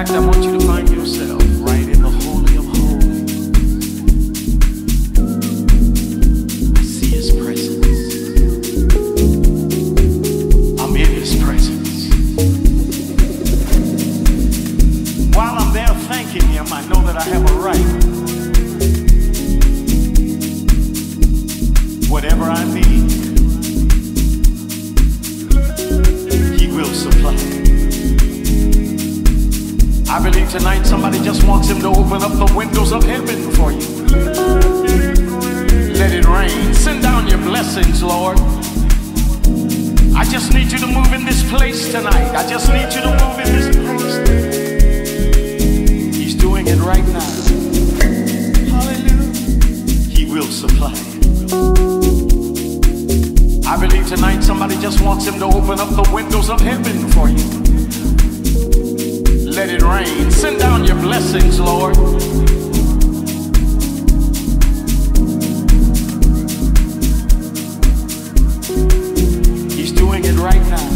fact, I want you to find yourself right in the Holy of Holies. I see His presence. I'm in His presence. While I'm there thanking Him, I know that I have a right. Whatever I need, He will supply. I believe tonight somebody just wants Him to open up the windows of heaven for you. Let it rain. Send down your blessings, Lord. I just need you to move in this place tonight. I just need you to move in this place. He's doing it right now. Hallelujah. He will supply. I believe tonight somebody just wants Him to open up the windows of heaven for you. Let it rain. Send down your blessings, Lord. He's doing it right now.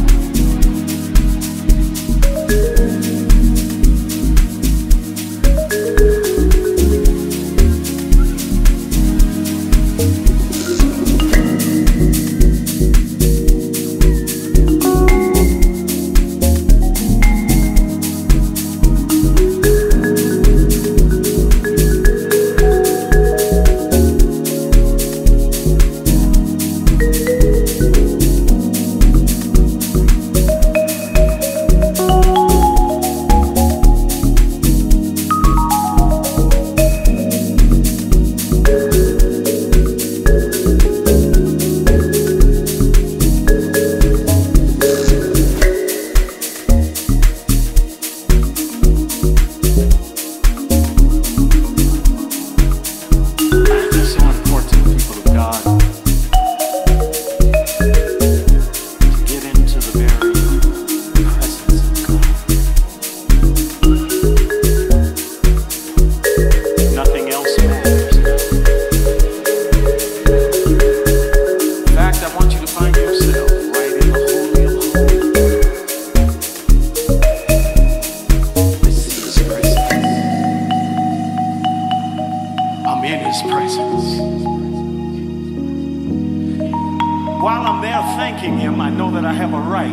While I'm there thanking Him, I know that I have a right.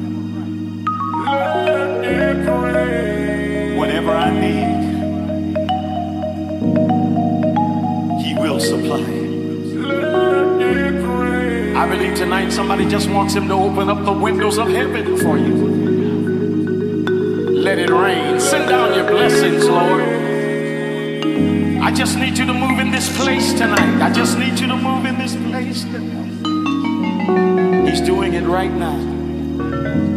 Whatever I need, He will supply. I believe tonight somebody just wants Him to open up the windows of heaven for you. Let it rain. Send down your blessings, Lord. I just need you to move in this place tonight. I just need you to move in this place tonight. He's doing it right now.